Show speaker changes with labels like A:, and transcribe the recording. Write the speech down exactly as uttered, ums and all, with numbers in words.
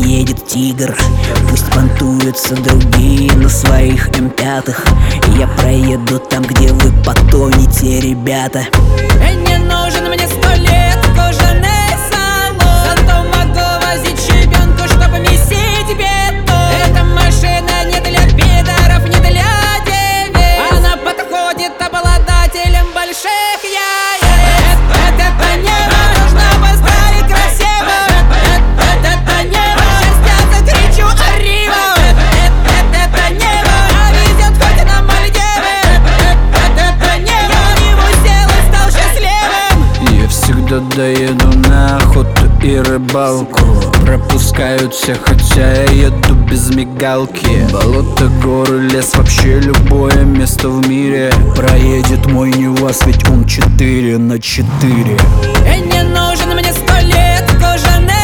A: едет тигр. Пусть понтуются другие на своих эм пятых. Я проеду там, где вы потонете, ребята.
B: Не нужен мне сто лет кожаный салон, зато могу возить щебенку, чтобы месить бетон. Эта машина не для пидоров, не для девиц. Она подходит обладателям больших яиц. Это, это небо нужно быстро и красиво. Это, это небо счастья закричу Арива. Это, это небо везет хоть на Мальдивы. Это, это небо в него сел и стал счастливым.
C: Я всегда доеду на охоту и рыбалку. Пропускают все, хотя я еду без мигалки. Болото, горы, лес, вообще любое место в мире проедет мой НИВАЗ, ведь он четыре на четыре.
B: Не нужен мне сто лет кожаный